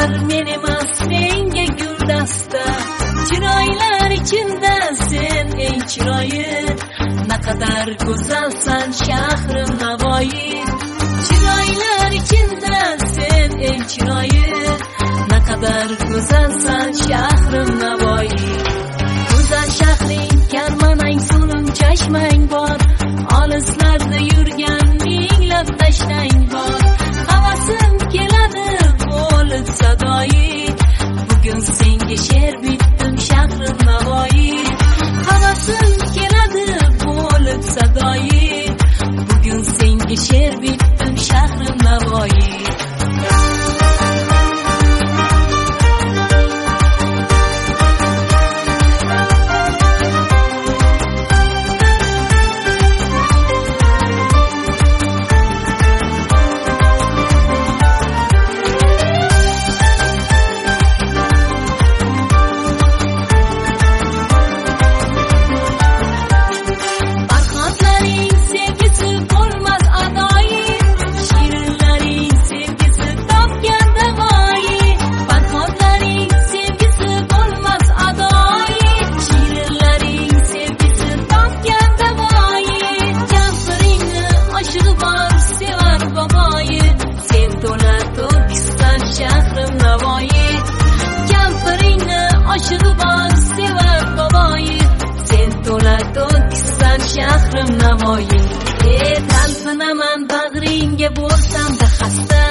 Solar men emas menga guldasta, chiroylar ichimda sen eng chiroyi. Naqadar go'zalsan shahrim Navoiy, chiroylar ichimda sen eng chiroyi. Naqadar go'zalsan shahrim Navoiy. Go'zal shahring karmanang so'lim chashmang bor, olislarda yurgan minglab tashnang bor. Havasim keladi bo'lib sadoyi, bugun senga she'r bitdim shahrim Navoiy. Havasim keladi bo'lib sadoyi, bugun senga she'r bitdim shahrim Navoiy. Shahrim Navoiy, kampiringni oshig'i bor sevar boboyi. Sen to'la to'kissan shahrim Navoiy. Talpinaman bag'ringga bo'lsam-da xasta,